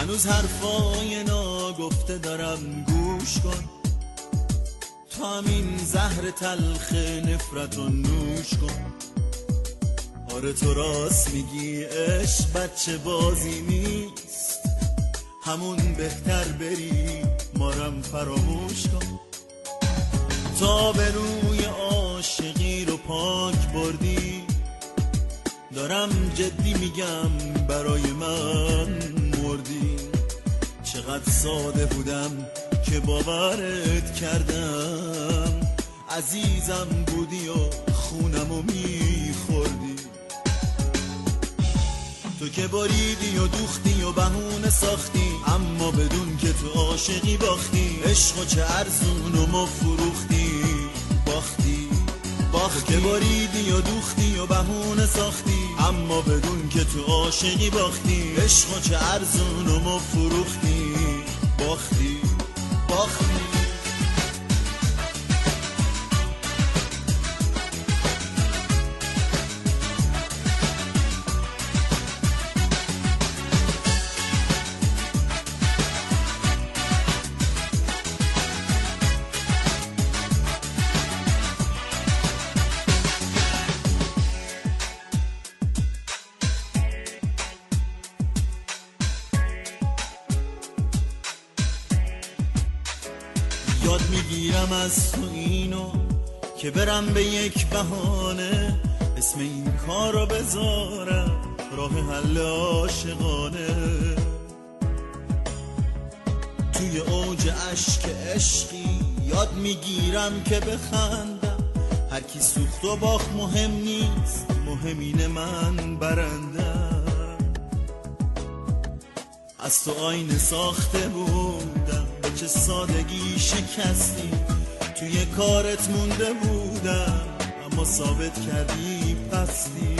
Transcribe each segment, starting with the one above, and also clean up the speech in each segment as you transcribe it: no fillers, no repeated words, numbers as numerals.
هنوز حرفای ناگفته دارم گوش کن، تو همین زهر تلخ نفرت رو نوش کن. آره تو راست میگی عشق بچه بازی نیست، همون بهتر بری مارم فراموش کن. تا به روی عاشقی رو پاک بردی، دارم جدی میگم برای من مردی. چقدر ساده بودم که باورت کردم، عزیزم بودی و خونمو میخوردی. تو که باریدی و دوختی و بهونه ساختی، اما بدون که تو عاشقی باختی. عشق و چه ارزون و ما فروختی باختی. تو که باریدی و دوختی و بهونه ساختی، اما بدون که تو عاشقی باختی. عشق و چه ارزون و ما فروختی باختی باختی. یاد میگیرم از تو اینو که برم به یک بهانه، اسم این کار رو بذارم راه حل عاشقانه. توی اوج عشق عشقی یاد میگیرم که بخندم، هر کی سوخت و باخت مهم نیست، مهم اینه من برندم. از تو آینه ساخته بودم، چه سادگی شکستی، توی کارت مونده بودم اما ثابت کردی پستی.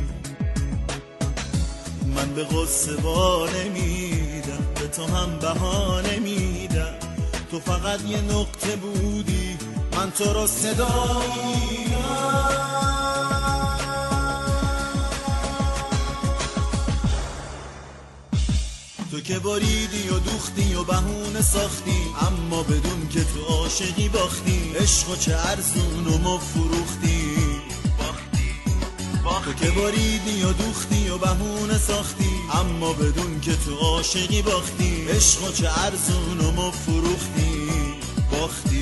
من به غصه با نمیدم، به تو هم بهانه میدم، تو فقط یه نقطه بودی من تو رو صدا میدم. تو که باریدی و دوختی و بهونه ساختی، اما بدون که تو عاشقی باختی. عشق و چه ارزون و ما فروختی باختی. تو که باریدی و دوختی و بهونه ساختی، اما بدون که تو عاشقی باختی. عشق و چه ارزون و ما فروختی باختی.